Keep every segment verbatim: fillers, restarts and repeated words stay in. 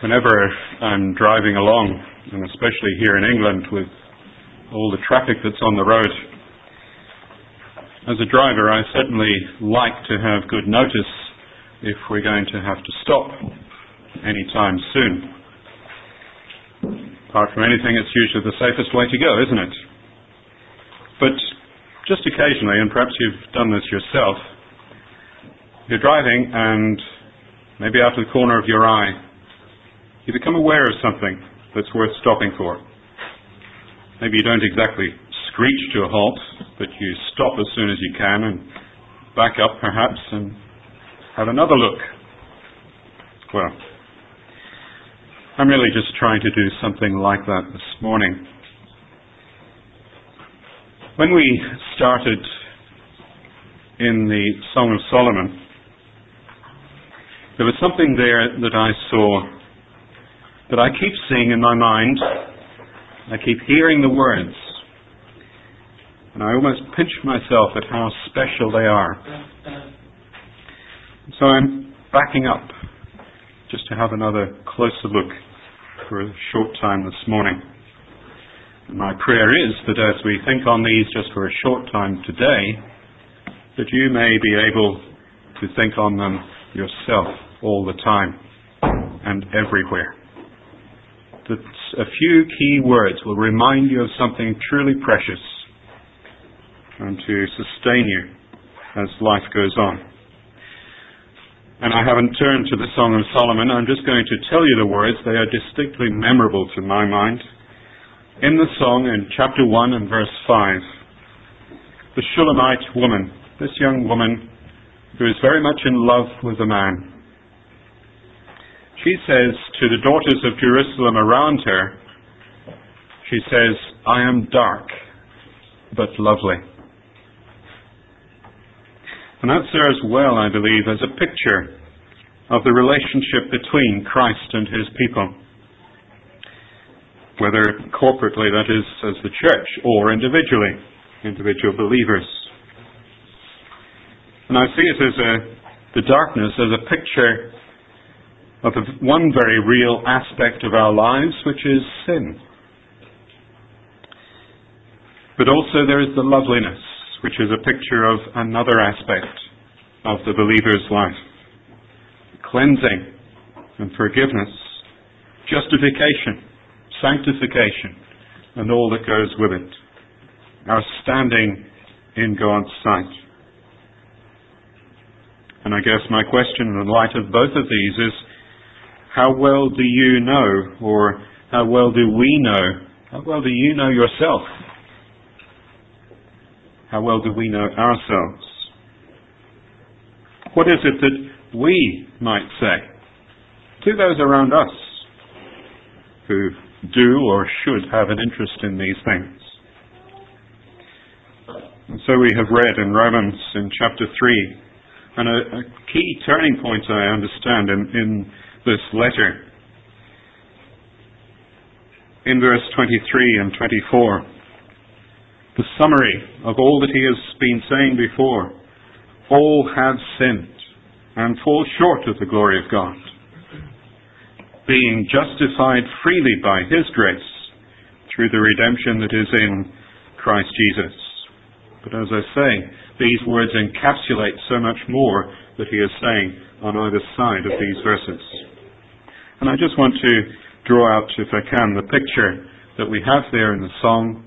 Whenever I'm driving along, and especially here in England with all the traffic that's on the road, as a driver I certainly like to have good notice if we're going to have to stop anytime soon. Apart from anything, it's usually the safest way to go, isn't it? But just occasionally, and perhaps you've done this yourself, you're driving and maybe out of the corner of your eye you become aware of something that's worth stopping for. Maybe you don't exactly screech to a halt, but you stop as soon as you can and back up perhaps and have another look. Well, I'm really just trying to do something like that this morning. When we started in the Song of Solomon, there was something there that I saw that I keep seeing in my mind. I keep hearing the words, and I almost pinch myself at how special they are. So I'm backing up just to have another closer look for a short time this morning. And my prayer is that as we think on these just for a short time today, that you may be able to think on them yourself all the time and everywhere. That a few key words will remind you of something truly precious and to sustain you as life goes on. And I haven't turned to the Song of Solomon. I'm just going to tell you the words. They are distinctly memorable to my mind. In the song, in chapter one and verse five, the Shulamite woman, this young woman who is very much in love with a man, she says to the daughters of Jerusalem around her, she says, I am dark, but lovely. And that serves well, I believe, as a picture of the relationship between Christ and his people. Whether corporately, that is, as the church, or individually, individual believers. And I see it as a, the darkness as a picture of one very real aspect of our lives, which is sin. But also there is the loveliness, which is a picture of another aspect of the believer's life. Cleansing and forgiveness, justification, sanctification, and all that goes with it. Our standing in God's sight. And I guess my question in the light of both of these is, how well do you know, or how well do we know, how well do you know yourself? How well do we know ourselves? What is it that we might say to those around us who do or should have an interest in these things? And so we have read in Romans in chapter three, and a, a key turning point I understand in, in this letter, in verse twenty-three and twenty-four, the summary of all that he has been saying before. All have sinned and fall short of the glory of God, being justified freely by his grace through the redemption that is in Christ Jesus. But as I say, these words encapsulate so much more that he is saying on either side of these verses. And I just want to draw out, if I can, the picture that we have there in the song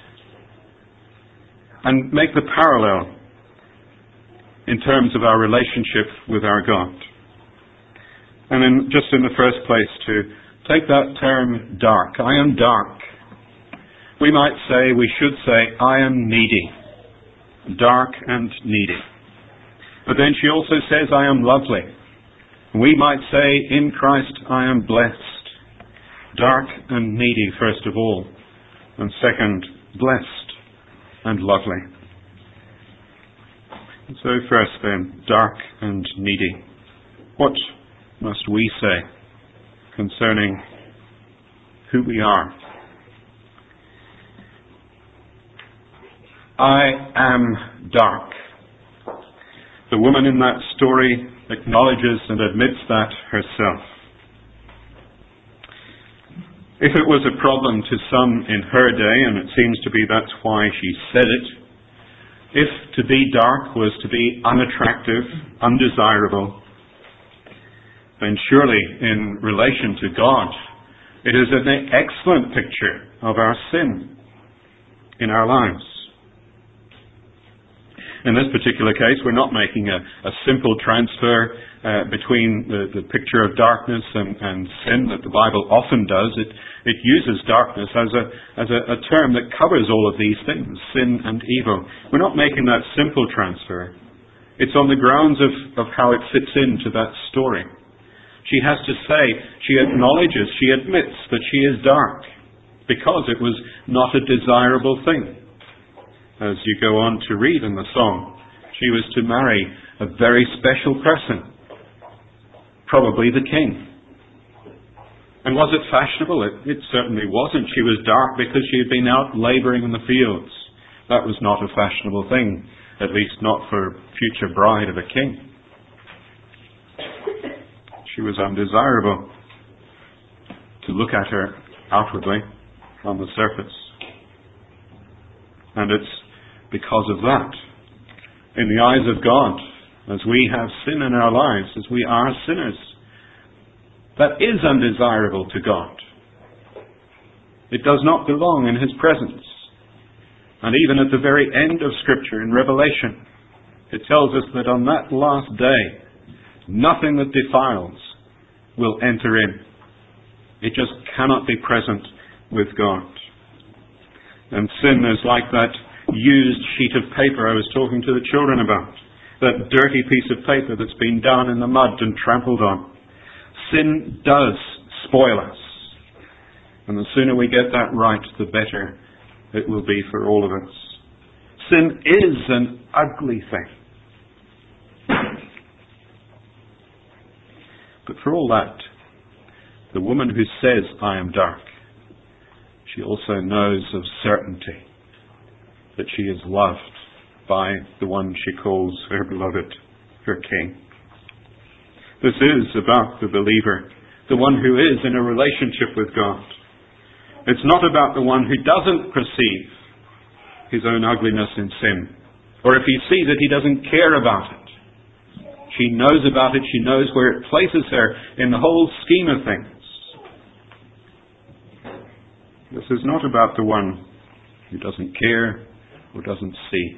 and make the parallel in terms of our relationship with our God. And in, just in the first place, to take that term dark. I am dark. We might say, we should say, I am needy. Dark and needy. But then she also says, I am lovely. We might say, in Christ I am blessed. Dark and needy, first of all. And second, blessed and lovely. So first then, dark and needy. What must we say concerning who we are? I am dark. The woman in that story acknowledges and admits that herself. If it was a problem to some in her day, and it seems to be that's why she said it, if to be dark was to be unattractive, undesirable, then surely in relation to God, it is an excellent picture of our sin in our lives. In this particular case, we're not making a, a simple transfer uh, between the, the picture of darkness and, and sin that the Bible often does. It, it uses darkness as, a, as a, a term that covers all of these things, sin and evil. We're not making that simple transfer. It's on the grounds of, of how it fits into that story. She has to say, she acknowledges, she admits that she is dark because it was not a desirable thing. As you go on to read in the song, she was to marry a very special person, probably the king. And was it fashionable? It, it certainly wasn't. She was dark because she had been out labouring in the fields. That was not a fashionable thing, at least not for a future bride of a king. She was undesirable to look at her outwardly on the surface. And it's because of that, in the eyes of God, as we have sin in our lives, as we are sinners, that is undesirable to God. It does not belong in His presence. And even at the very end of Scripture, in Revelation, it tells us that on that last day, nothing that defiles will enter in. It just cannot be present with God. And sin is like that used sheet of paper I was talking to the children about. That dirty piece of paper that's been down in the mud and trampled on. Sin does spoil us. And the sooner we get that right, the better it will be for all of us. Sin is an ugly thing. But for all that, the woman who says, I am dark, she also knows of certainty that she is loved by the one she calls her beloved, her King. This is about the believer, the one who is in a relationship with God. It's not about the one who doesn't perceive his own ugliness in sin, or if he sees it, he doesn't care about it. She knows about it, she knows where it places her in the whole scheme of things. This is not about the one who doesn't care or doesn't see.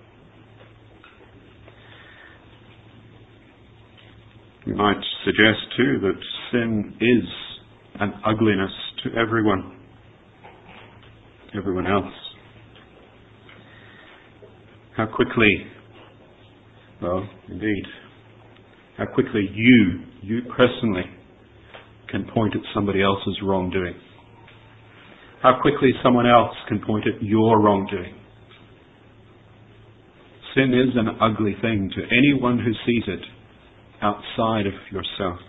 We might suggest too that sin is an ugliness to everyone, everyone else. How quickly, well, indeed, how quickly you, you personally, can point at somebody else's wrongdoing. How quickly someone else can point at your wrongdoing. Sin is an ugly thing to anyone who sees it outside of yourself.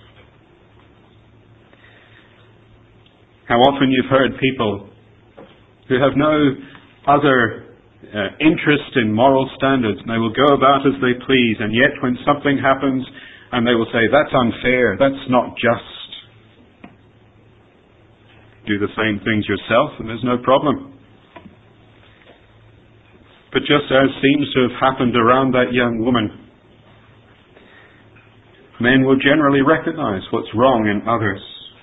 How often you've heard people who have no other uh, interest in moral standards, and they will go about as they please, and yet when something happens, and they will say, that's unfair, that's not just. Do the same things yourself, and there's no problem. But just as seems to have happened around that young woman, men will generally recognize what's wrong in others.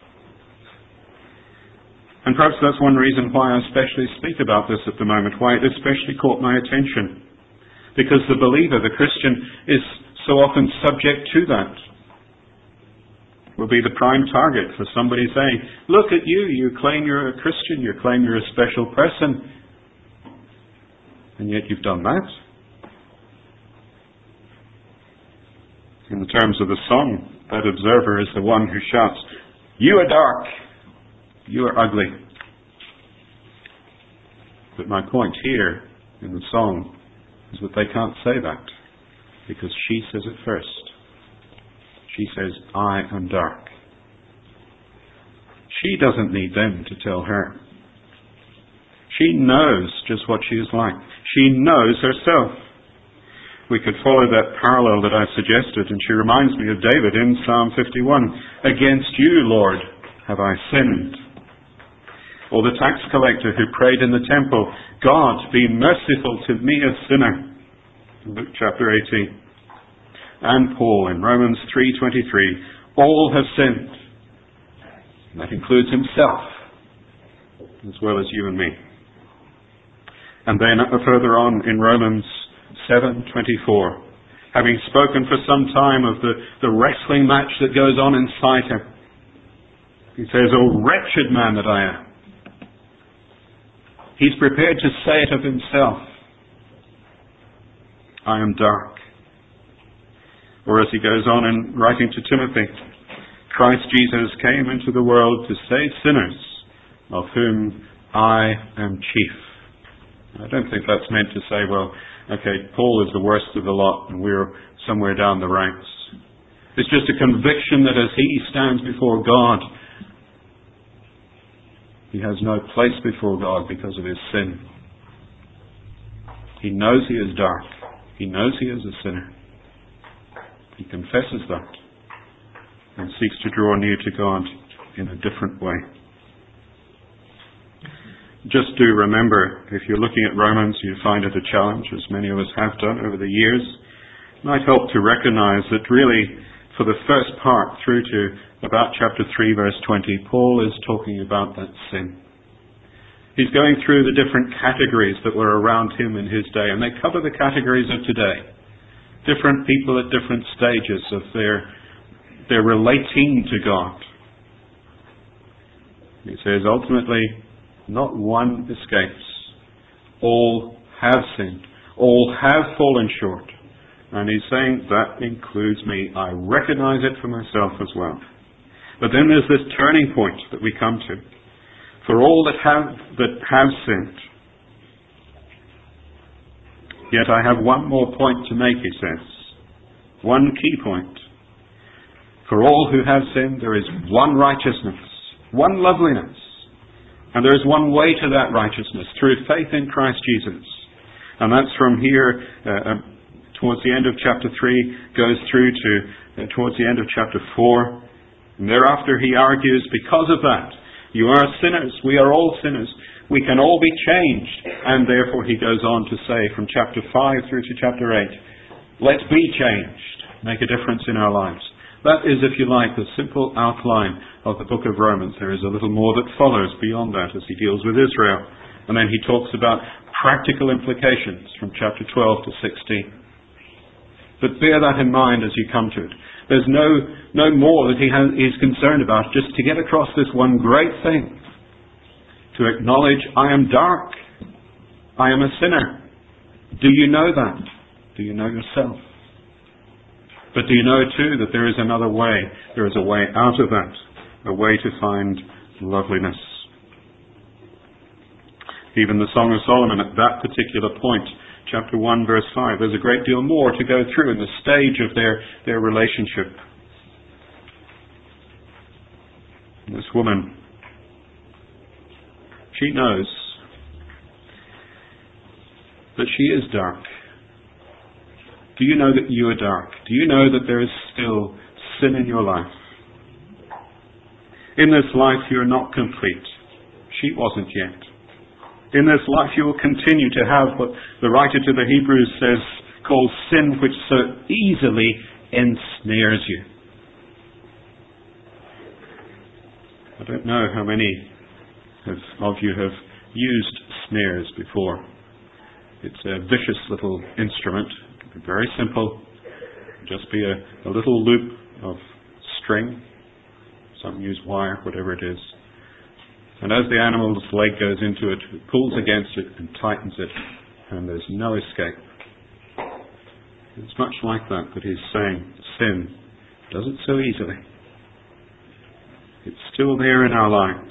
And perhaps that's one reason why I especially speak about this at the moment, why it especially caught my attention. Because the believer, the Christian, is so often subject to that. Will be the prime target for somebody saying, look at you, you claim you're a Christian, you claim you're a special person, and yet you've done that. In the terms of the song, that observer is the one who shouts, you are dark, you are ugly. But my point here in the song is that they can't say that, because she says it first. She says, I am dark. She doesn't need them to tell her. She knows just what she is like. She knows herself. We could follow that parallel that I suggested, and she reminds me of David in Psalm fifty-one. Against you, Lord, have I sinned. Or the tax collector who prayed in the temple, God, be merciful to me, a sinner. Luke chapter eighteen. And Paul in Romans three twenty-three, all have sinned. And that includes himself, as well as you and me. And then further on in Romans seven twenty-four, having spoken for some time of the, the wrestling match that goes on inside him, he says, "O wretched man that I am." He's prepared to say it of himself. I am dark. Or as he goes on in writing to Timothy, Christ Jesus came into the world to save sinners, of whom I am chief. I don't think that's meant to say, well, okay, Paul is the worst of the lot and we're somewhere down the ranks. It's just a conviction that as he stands before God, he has no place before God because of his sin. He knows he is dark. He knows he is a sinner. He confesses that and seeks to draw near to God in a different way. Just do remember, if you're looking at Romans, you find it a challenge, as many of us have done over the years. It might help to recognize that really, for the first part through to about chapter three, verse twenty, Paul is talking about that sin. He's going through the different categories that were around him in his day, and they cover the categories of today. Different people at different stages of their, their relating to God. He says, ultimately, not one escapes. All have sinned. All have fallen short. And he's saying, that includes me. I recognize it for myself as well. But then there's this turning point that we come to. For all that have, that have sinned. Yet I have one more point to make, he says. One key point. For all who have sinned, there is one righteousness, one loveliness. And there is one way to that righteousness, through faith in Christ Jesus. And that's from here, uh, towards the end of chapter three, goes through to uh, towards the end of chapter four. And thereafter he argues, because of that, you are sinners, we are all sinners, we can all be changed. And therefore he goes on to say, from chapter five through to chapter eight, let's be changed, make a difference in our lives. That is, if you like, the simple outline of the book of Romans. There is a little more that follows beyond that as he deals with Israel. And then he talks about practical implications from chapter twelve to sixteen. But bear that in mind as you come to it. There's no, no more that he has, he's concerned about, just to get across this one great thing. To acknowledge, I am dark. I am a sinner. Do you know that? Do you know yourself? But do you know too that there is another way? There is a way out of that. A way to find loveliness. Even the Song of Solomon at that particular point, chapter one, verse five, there's a great deal more to go through in the stage of their, their relationship. This woman, she knows that she is dark. Do you know that you are dark? Do you know that there is still sin in your life? In this life you are not complete. She wasn't yet. In this life you will continue to have what the writer to the Hebrews says, called sin, which so easily ensnares you. I don't know how many of, of you have used snares before. It's a vicious little instrument. Very simple. Just be a, a little loop of string. Some use wire, whatever it is. And as the animal's leg goes into it, it pulls against it and tightens it, and there's no escape. It's much like that that he's saying sin does it so easily. It's still there in our lives.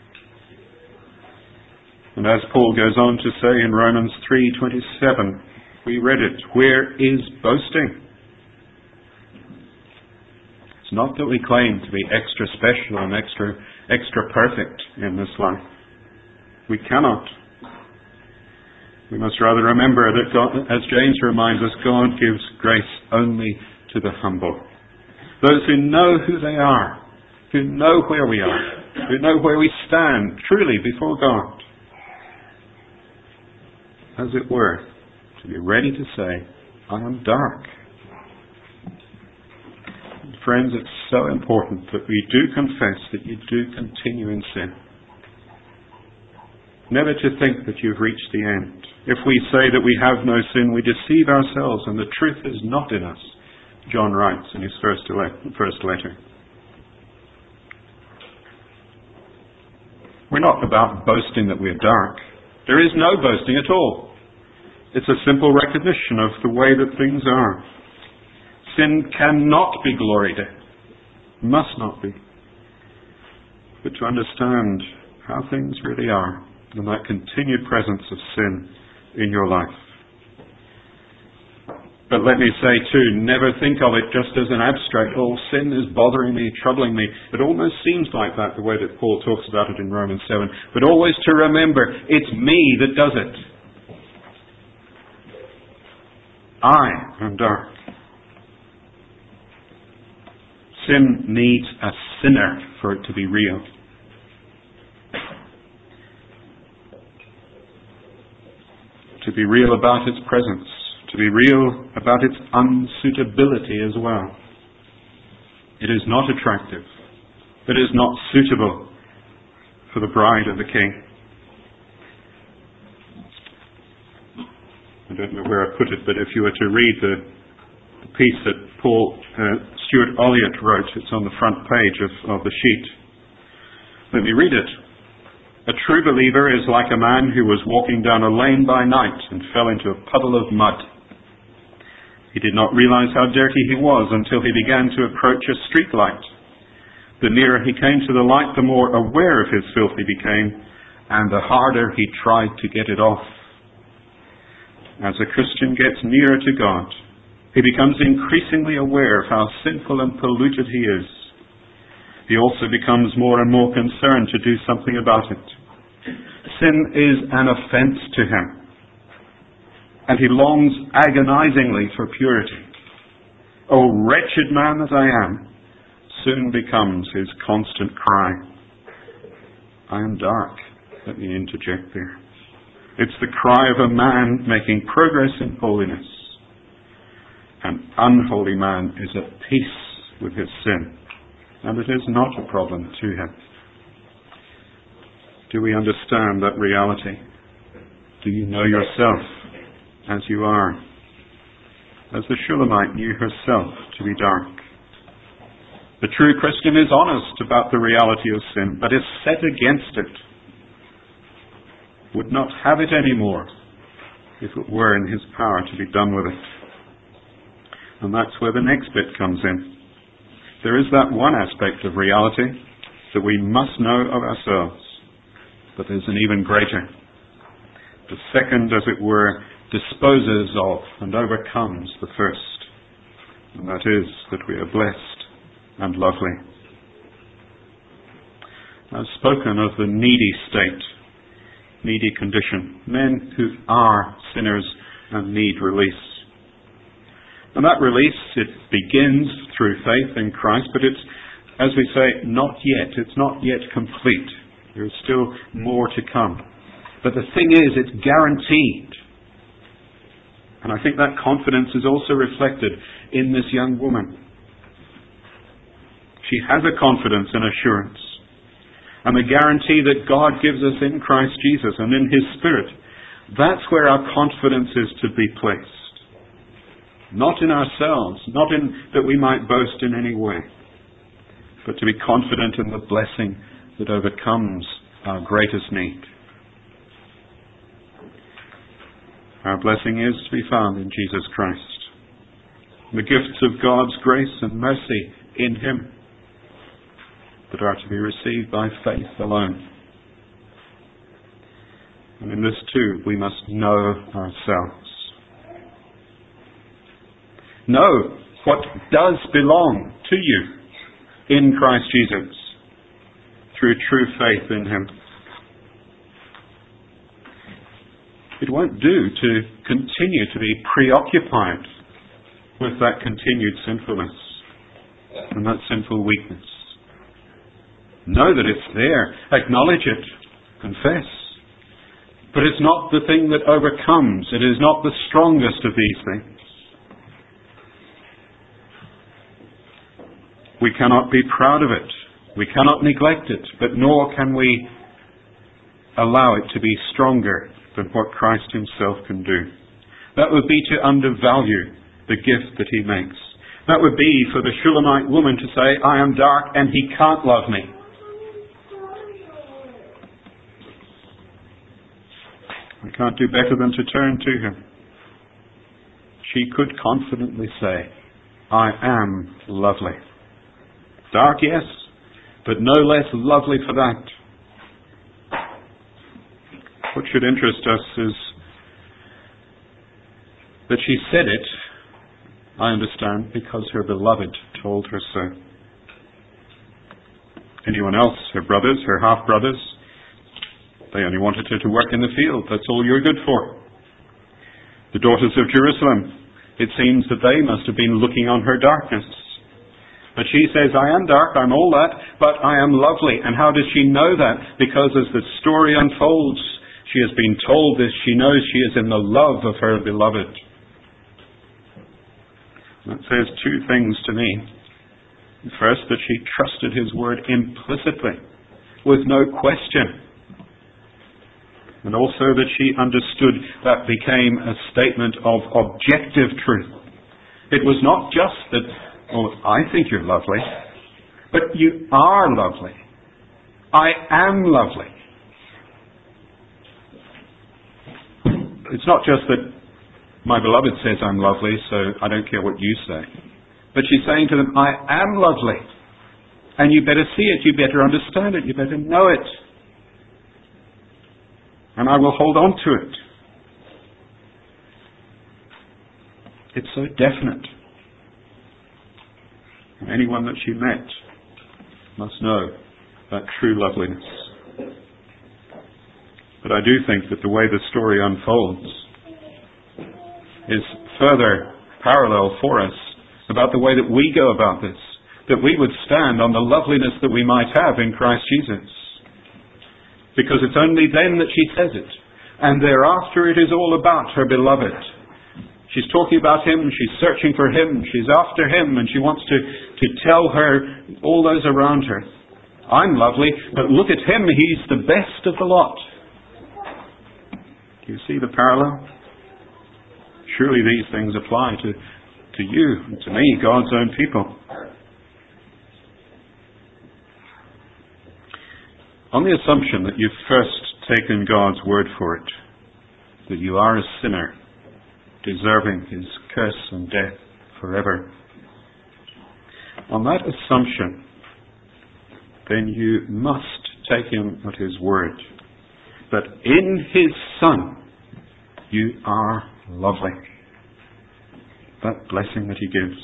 And as Paul goes on to say in Romans three twenty-seven, we read it, where is boasting? It's not that we claim to be extra special and extra extra perfect in this life. We cannot. We must rather remember that God, as James reminds us, God gives grace only to the humble. Those who know who they are who know where we are, who know where we stand truly before God. As it were, to be ready to say, I am dark. And friends, it's so important that we do confess that you do continue in sin. Never to think that you've reached the end. If we say that we have no sin, we deceive ourselves and the truth is not in us, John writes in his first first letter. We're not about boasting that we're dark. There is no boasting at all. It's a simple recognition of the way that things are. Sin cannot be gloried in. Must not be. But to understand how things really are, and that continued presence of sin in your life. But let me say too, never think of it just as an abstract, oh, sin is bothering me, troubling me. It almost seems like that, the way that Paul talks about it in Romans seven. But always to remember, it's me that does it. I am dark. Sin needs a sinner for it to be real. To be real about its presence. To be real about its unsuitability as well. It is not attractive. It is not suitable for the bride of the King. I don't know where I put it, but if you were to read the, the piece that Paul uh, Stuart Olliott wrote, it's on the front page of, of the sheet. Let me read it. A true believer is like a man who was walking down a lane by night and fell into a puddle of mud. He did not realize how dirty he was until he began to approach a street light. The nearer he came to the light, the more aware of his filth he became, and the harder he tried to get it off. As a Christian gets nearer to God, he becomes increasingly aware of how sinful and polluted he is. He also becomes more and more concerned to do something about it. Sin is an offense to him, and he longs agonizingly for purity. "O wretched man that I am," soon becomes his constant cry. I am dark. Let me interject there. It's the cry of a man making progress in holiness. An unholy man is at peace with his sin, and it is not a problem to him. Do we understand that reality? Do you know yourself as you are? As the Shulamite knew herself to be dark. The true Christian is honest about the reality of sin, but is set against it. Would not have it anymore if it were in his power to be done with it. And that's where the next bit comes in. There is that one aspect of reality that we must know of ourselves, but there's an even greater. The second, as it were, disposes of and overcomes the first. And that is that we are blessed and lovely. I've spoken of the needy state, needy condition, men who are sinners and need release. And that release, it begins through faith in Christ, but it's, as we say, not yet. It's not yet complete. There's still more to come. But the thing is, it's guaranteed. And I think that confidence is also reflected in this young woman. She has a confidence and assurance. And the guarantee that God gives us in Christ Jesus and in His Spirit, that's where our confidence is to be placed. Not in ourselves, not in that we might boast in any way, but to be confident in the blessing that overcomes our greatest need. Our blessing is to be found in Jesus Christ. The gifts of God's grace and mercy in Him that are to be received by faith alone. And in this too, we must know ourselves. Know what does belong to you in Christ Jesus through true faith in Him. It won't do to continue to be preoccupied with that continued sinfulness and that sinful weakness. Know that it's there. Acknowledge it. Confess. But it's not the thing that overcomes. It is not the strongest of these things. We cannot be proud of it. We cannot neglect it. But nor can we allow it to be stronger than what Christ himself can do. That would be to undervalue the gift that he makes. That would be for the Shulamite woman to say, I am dark and he can't love me. I can't do better than to turn to him. She could confidently say, I am lovely. Dark, yes, but no less lovely for that. What should interest us is that she said it, I understand, because her beloved told her so. Anyone else, her brothers, her half-brothers, they only wanted her to work in the field. That's all you're good for. The daughters of Jerusalem, it seems that they must have been looking on her darkness. But she says, I am dark, I'm all that, but I am lovely. And how does she know that? Because as the story unfolds, she has been told this. She knows she is in the love of her beloved. That says two things to me. First, that she trusted his word implicitly, with no question. And also that she understood that became a statement of objective truth. It was not just that, oh, I think you're lovely, but you are lovely. I am lovely. It's not just that my beloved says I'm lovely, so I don't care what you say. But she's saying to them, I am lovely. And you better see it, you better understand it, you better know it. And I will hold on to it. It's so definite. And anyone that she met must know that true loveliness. But I do think that the way the story unfolds is further parallel for us about the way that we go about this, that we would stand on the loveliness that we might have in Christ Jesus. Because it's only then that she says it. And thereafter it is all about her beloved. She's talking about him, she's searching for him, she's after him, and she wants to, to tell her, all those around her, I'm lovely, but look at him, he's the best of the lot. Do you see the parallel? Surely these things apply to, to you, and to me, God's own people. On the assumption that you've first taken God's word for it, that you are a sinner, deserving his curse and death forever. On that assumption, then you must take him at his word. That in his Son, you are lovely. That blessing that he gives.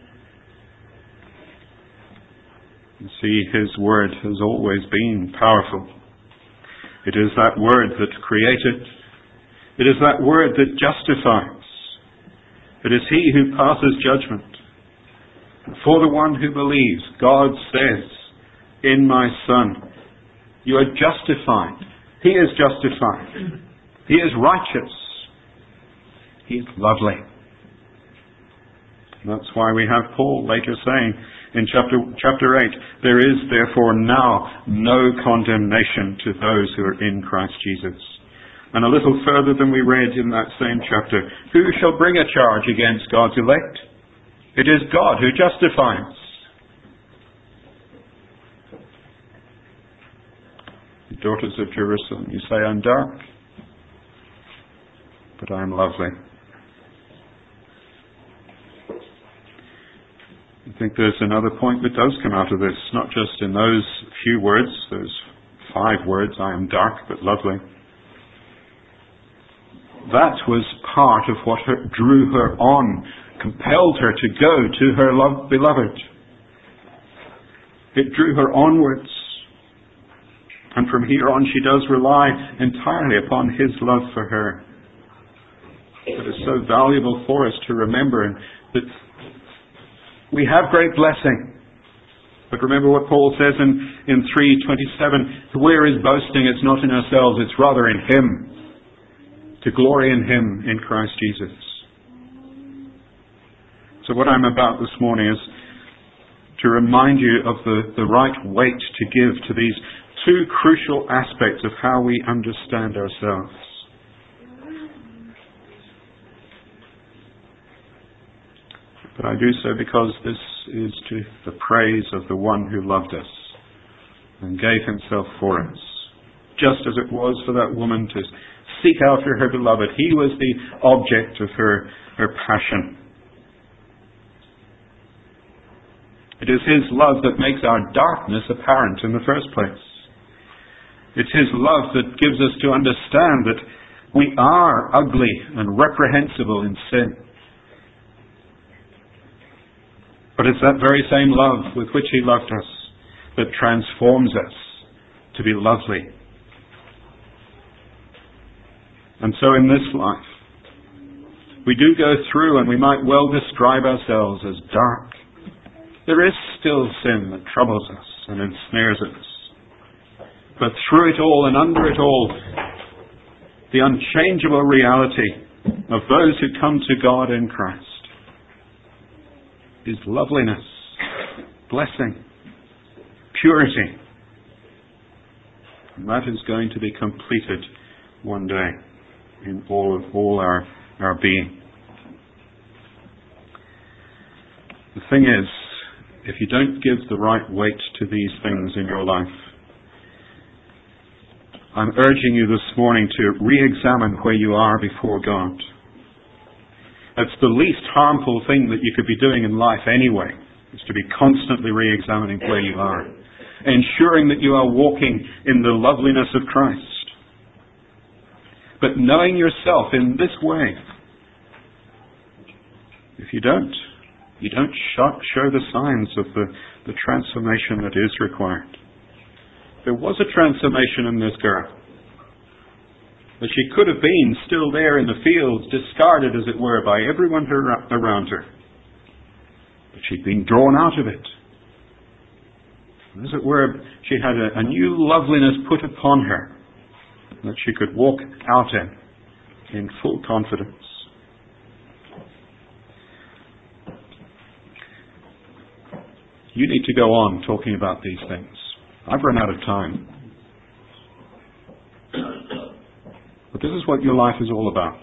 You see, his word has always been powerful. It is that word that created. It is that word that justifies. It is he who passes judgment. And for the one who believes, God says, in my Son, you are justified. He is justified. He is righteous. He is lovely. And that's why we have Paul later saying in chapter chapter eight, there is therefore now no condemnation to those who are in Christ Jesus. And a little further than we read in that same chapter, who shall bring a charge against God's elect? It is God who justifies. Daughters of Jerusalem, you say I'm dark, but I am lovely. I think there's another point that does come out of this, not just in those few words, those five words, I am dark but lovely. That was part of what her, drew her on, compelled her to go to her love, beloved. It drew her onwards. And from here on she does rely entirely upon his love for her. It is so valuable for us to remember that we have great blessing. But remember what Paul says in, in three twenty-seven, where is boasting? It's not in ourselves, it's rather in Him. To glory in Him, in Christ Jesus. So what I'm about this morning is to remind you of the, the right weight to give to these two crucial aspects of how we understand ourselves. But I do so because this is to the praise of the one who loved us and gave Himself for us. Just as it was for that woman to seek after her beloved, He was the object of her, her passion. It is His love that makes our darkness apparent in the first place. It's His love that gives us to understand that we are ugly and reprehensible in sin. But it's that very same love with which He loved us that transforms us to be lovely. And so in this life, we do go through and we might well describe ourselves as dark. There is still sin that troubles us and ensnares us. But through it all and under it all, the unchangeable reality of those who come to God in Christ is loveliness, blessing, purity. And that is going to be completed one day in all of all our, our being. The thing is, if you don't give the right weight to these things in your life, I'm urging you this morning to re-examine where you are before God. That's the least harmful thing that you could be doing in life anyway, is to be constantly re-examining where you are, ensuring that you are walking in the loveliness of Christ. But knowing yourself in this way, if you don't, you don't show the signs of the, the transformation that is required. There was a transformation in this girl. But she could have been still there in the fields, discarded, as it were, by everyone around her. But she'd been drawn out of it. As it were, she had a, a new loveliness put upon her that she could walk out in, in full confidence. You need to go on talking about these things. I've run out of time. But this is what your life is all about.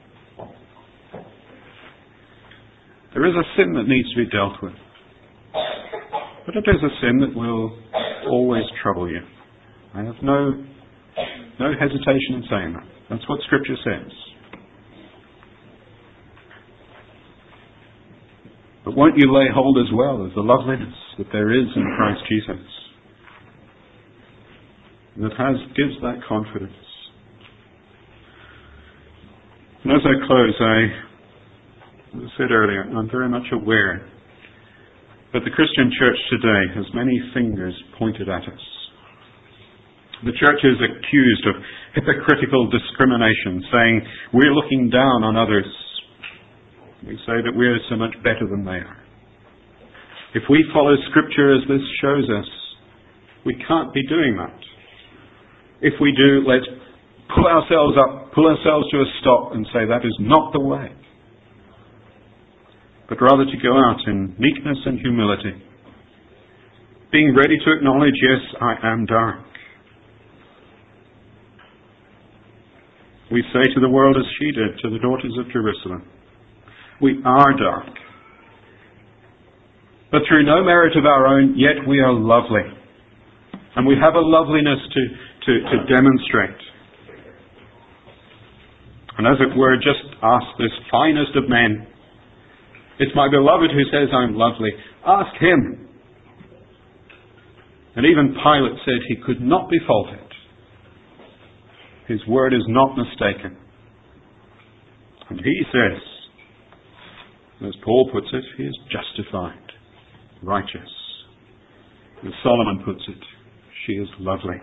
There is a sin that needs to be dealt with. But it is a sin that will always trouble you. I have no, no hesitation in saying that. That's what Scripture says. But won't you lay hold as well of the loveliness that there is in Christ Jesus? That has gives that confidence. And as I close, I, as I said earlier, I'm very much aware that the Christian church today has many fingers pointed at us. The church is accused of hypocritical discrimination, saying we're looking down on others. We say that we're so much better than they are. If we follow Scripture as this shows us, we can't be doing that. If we do, let's pull ourselves up, pull ourselves to a stop and say that is not the way. But rather to go out in meekness and humility, being ready to acknowledge, yes, I am dark. We say to the world as she did to the daughters of Jerusalem, we are dark. But through no merit of our own, yet we are lovely. And we have a loveliness to, to, to demonstrate. And as it were, just ask this finest of men. It's my beloved who says I'm lovely. Ask him. And even Pilate said he could not be faulted. His word is not mistaken. And he says, as Paul puts it, he is justified, righteous. As Solomon puts it, she is lovely.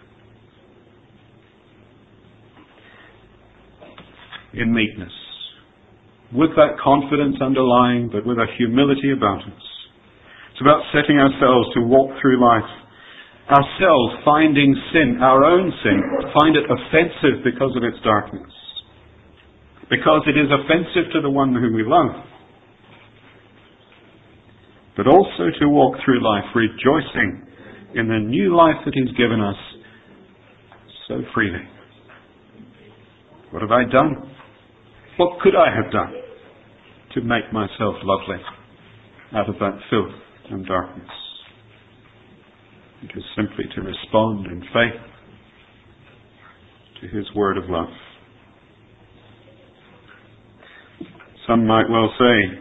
In meekness, with that confidence underlying, but with a humility about us, It's about setting ourselves to walk through life, ourselves finding sin, our own sin, find it offensive because of its darkness, because it is offensive to the one whom we love. But also to walk through life rejoicing in the new life that He's given us so freely. What have I done? What could I have done to make myself lovely out of that filth and darkness? It is simply to respond in faith to His word of love. Some might well say,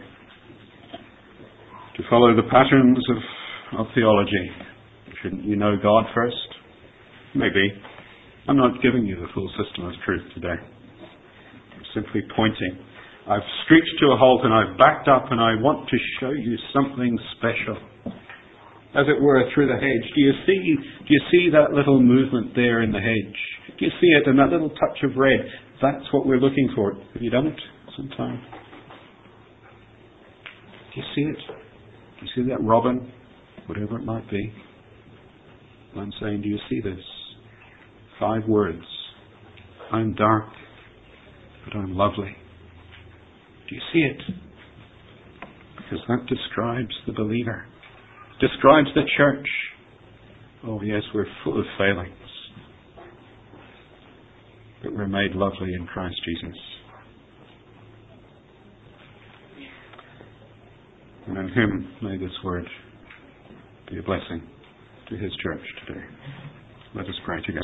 to follow the patterns of, of theology, shouldn't you know God first? Maybe. I'm not giving you the full system of truth today. I'm simply pointing. I've screeched to a halt and I've backed up and I want to show you something special. As it were, through the hedge. Do you see, do you see that little movement there in the hedge? Do you see it, and that little touch of red? That's what we're looking for. Have you done it sometime? Do you see it? Do you see that robin? Whatever it might be. I'm saying, do you see this? Five words. I'm dark, but I'm lovely. Do you see it? Because that describes the believer. Describes the church. Oh yes, we're full of failings, but we're made lovely in Christ Jesus. And in Him may this word be a blessing to His church today. Let us pray together.